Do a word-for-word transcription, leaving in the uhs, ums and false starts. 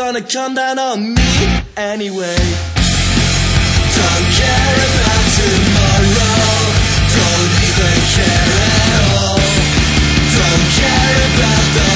gonna come down on me anyway. Don't care about tomorrow, don't even care at all. Don't care about the